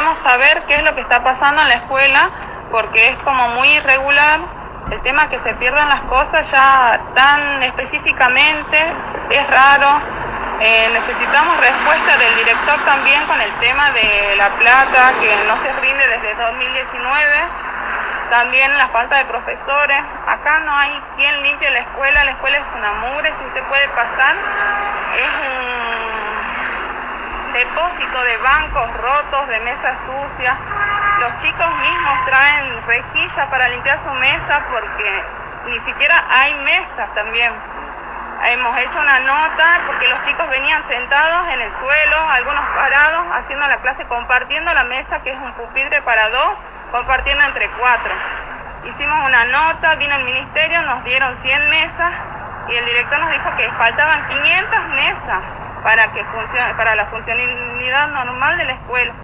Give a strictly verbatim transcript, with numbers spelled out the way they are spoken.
necesitamos saber qué es lo que está pasando en la escuela, porque es como muy irregular el tema que se pierdan las cosas ya tan específicamente, es raro. Eh, necesitamos respuesta del director también con el tema de la plata que no se rinde desde dos mil diecinueve, también la falta de profesores. Acá no hay quien limpie la escuela, la escuela es una mugre, si usted puede pasar, es un depósito de bancos rotos, de mesas sucias. Los chicos mismos traen rejilla para limpiar su mesa porque ni siquiera hay mesas también. Hemos hecho una nota porque los chicos venían sentados en el suelo, algunos parados, haciendo la clase, compartiendo la mesa, que es un pupitre para dos, compartiendo entre cuatro. Hicimos una nota, vino el ministerio, nos dieron cien mesas y el director nos dijo que faltaban quinientas mesas para, que funcione, para la funcionalidad normal de la escuela.